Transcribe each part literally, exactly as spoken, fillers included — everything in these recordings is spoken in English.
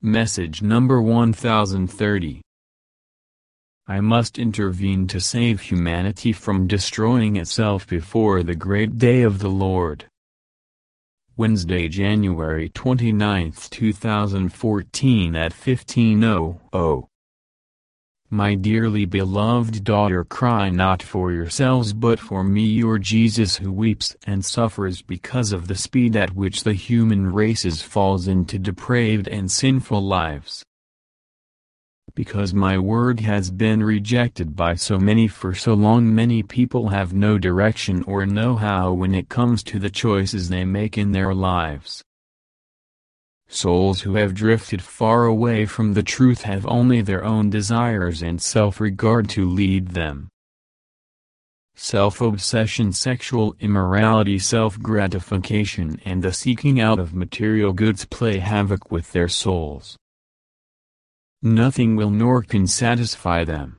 Message number one thousand thirty. I must intervene to save humanity from destroying itself before the great day of the Lord. Wednesday, January twenty-ninth, two thousand fourteen at fifteen hundred. My dearly beloved daughter, cry not for yourselves but for me, your Jesus, who weeps and suffers because of the speed at which the human race falls into depraved and sinful lives. Because my word has been rejected by so many for so long, many people have no direction or know-how when it comes to the choices they make in their lives. Souls who have drifted far away from the truth have only their own desires and self-regard to lead them. Self-obsession, sexual immorality, self-gratification, and the seeking out of material goods play havoc with their souls. Nothing will nor can satisfy them.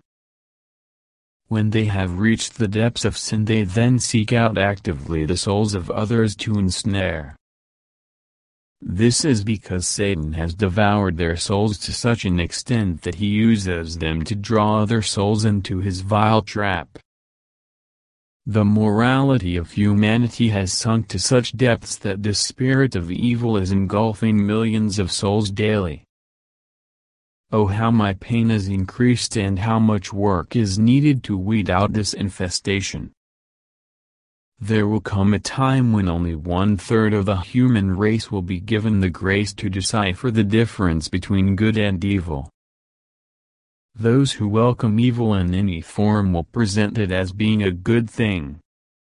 When they have reached the depths of sin, they then seek out actively the souls of others to ensnare. This is because Satan has devoured their souls to such an extent that he uses them to draw other souls into his vile trap. The morality of humanity has sunk to such depths that the spirit of evil is engulfing millions of souls daily. Oh, how my pain is increased and how much work is needed to weed out this infestation. There will come a time when only one-third of the human race will be given the grace to decipher the difference between good and evil. Those who welcome evil in any form will present it as being a good thing.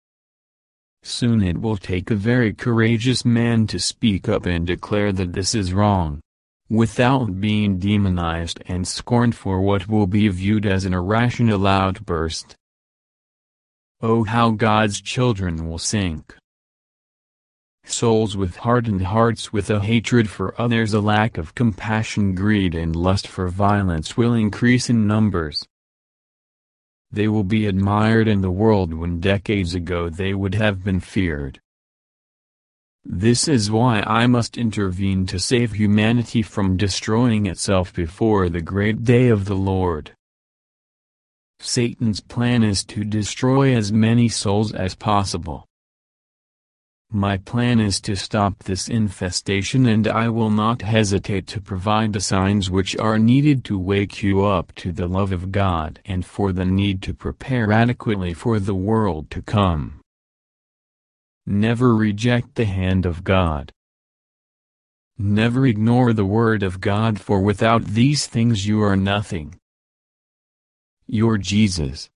Soon it will take a very courageous man to speak up and declare that this is wrong, without being demonized and scorned for what will be viewed as an irrational outburst. Oh, how God's children will sink. Souls with hardened hearts, with a hatred for others, a lack of compassion, greed, and lust for violence will increase in numbers. They will be admired in the world when decades ago they would have been feared. This is why I must intervene to save humanity from destroying itself before the great day of the Lord. Satan's plan is to destroy as many souls as possible. My plan is to stop this infestation, and I will not hesitate to provide the signs which are needed to wake you up to the love of God and for the need to prepare adequately for the world to come. Never reject the hand of God. Never ignore the word of God, for without these things you are nothing. Your Jesus.